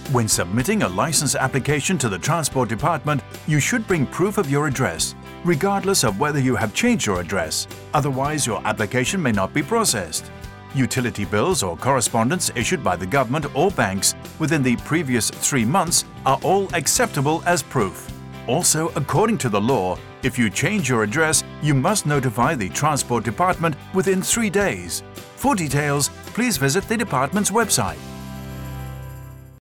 When submitting a license application to the Transport Department, you should bring proof of your address, regardless of whether you have changed your address. Otherwise, your application may not be processed. Utility bills or correspondence issued by the government or banks within the previous 3 months are all acceptable as proof. Also, according to the law, if you change your address, you must notify the Transport Department within 3 days. For details, please visit the department's website.